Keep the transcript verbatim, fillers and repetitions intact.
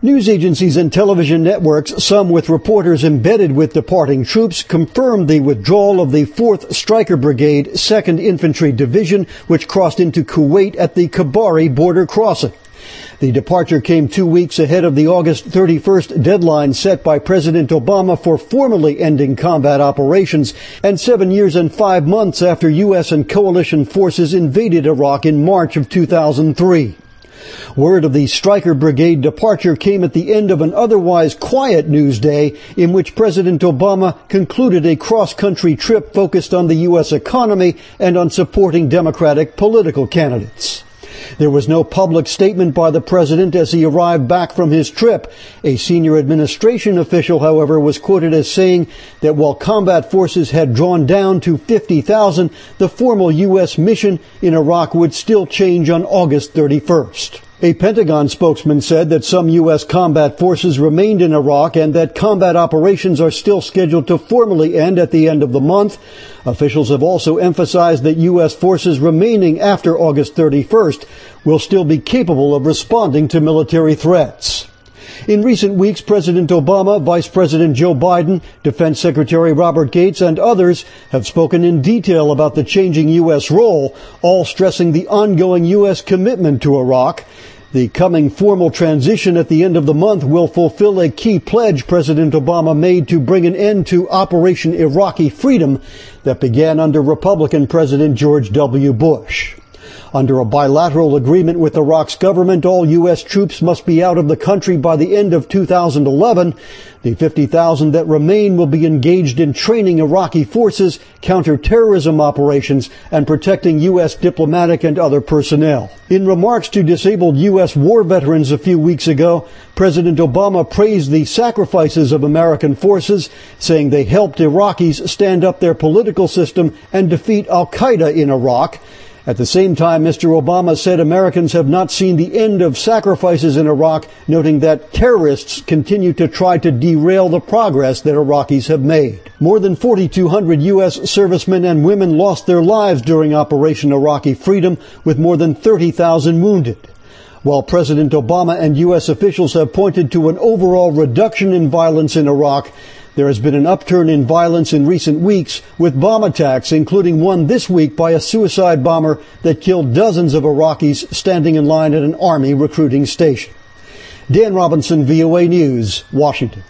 News agencies and television networks, some with reporters embedded with departing troops, confirmed the withdrawal of the fourth Stryker Brigade, second Infantry Division, which crossed into Kuwait at the Kabari border crossing. The departure came two weeks ahead of the August thirty-first deadline set by President Obama for formally ending combat operations, and seven years and five months after U S and coalition forces invaded Iraq in March of two thousand three. Word of the Stryker Brigade departure came at the end of an otherwise quiet news day in which President Obama concluded a cross-country trip focused on the U S economy and on supporting Democratic political candidates. There was no public statement by the president as he arrived back from his trip. A senior administration official, however, was quoted as saying that while combat forces had drawn down to fifty thousand, the formal U S mission in Iraq would still change on August thirty-first. A Pentagon spokesman said that some U S combat forces remained in Iraq and that combat operations are still scheduled to formally end at the end of the month. Officials have also emphasized that U S forces remaining after August thirty-first will still be capable of responding to military threats. In recent weeks, President Obama, Vice President Joe Biden, Defense Secretary Robert Gates, and others have spoken in detail about the changing U S role, all stressing the ongoing U S commitment to Iraq. The coming formal transition at the end of the month will fulfill a key pledge President Obama made to bring an end to Operation Iraqi Freedom that began under Republican President George W. Bush. Under a bilateral agreement with Iraq's government, all U S troops must be out of the country by the end of two thousand eleven. The fifty thousand that remain will be engaged in training Iraqi forces, counterterrorism operations, and protecting U S diplomatic and other personnel. In remarks to disabled U S war veterans a few weeks ago, President Obama praised the sacrifices of American forces, saying they helped Iraqis stand up their political system and defeat al-Qaeda in Iraq. At the same time, Mister Obama said Americans have not seen the end of sacrifices in Iraq, noting that terrorists continue to try to derail the progress that Iraqis have made. More than forty-two hundred U S servicemen and women lost their lives during Operation Iraqi Freedom, with more than thirty thousand wounded. While President Obama and U S officials have pointed to an overall reduction in violence in Iraq, there has been an upturn in violence in recent weeks, with bomb attacks, including one this week by a suicide bomber that killed dozens of Iraqis standing in line at an army recruiting station. Dan Robinson, V O A News, Washington.